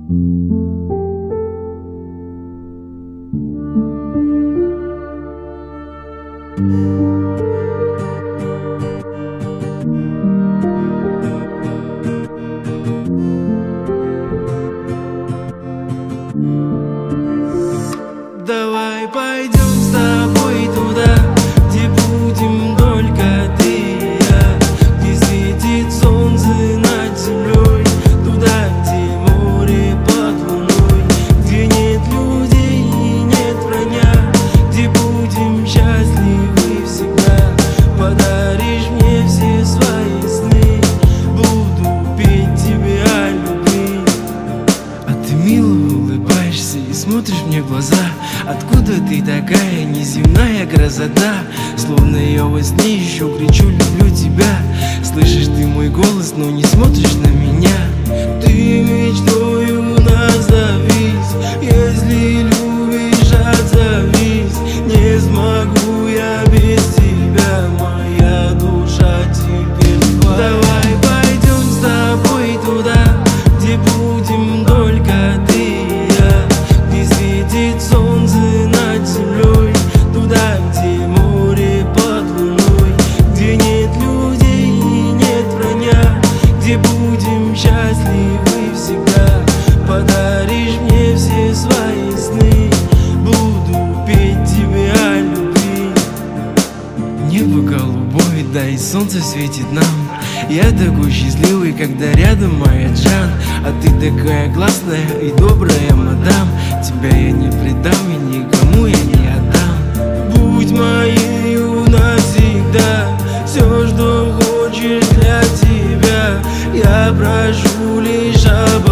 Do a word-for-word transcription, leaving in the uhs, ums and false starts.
Давай пойдем с тобой туда, где будем только ты и я, где светит солнце над землей, туда, где море под луной, где нет людей и нет вранья, где будем счастливы всегда. Подаришь мне все свои сны, буду петь тебе о любви. А ты мило улыбаешься и смотришь мне в глаза. Откуда ты такая неземная красота? Словно я во сне еще кричу: люблю тебя. Слышишь ты мой голос, но не смотришь на меня. Ты мечтою назовись, если любишь, отзовись. Не смогу я без тебя, моя душа теперь твоя. Давай пойдем с тобой туда, где будем только ты и я, где светит солнце над землей, туда, где море под луной, где нет людей и нет вранья, где будем счастливы всегда. Подаришь мне все свои сны, буду петь тебе о любви. Небо голубое, да и солнце светит нам. Я такой счастливый, когда рядом моя Джан. А ты такая классная и добрая, мадам. Тебя я не предам и никому я не отдам. Будь моею навсегда, все, что хочешь для тебя, я прошу лишь об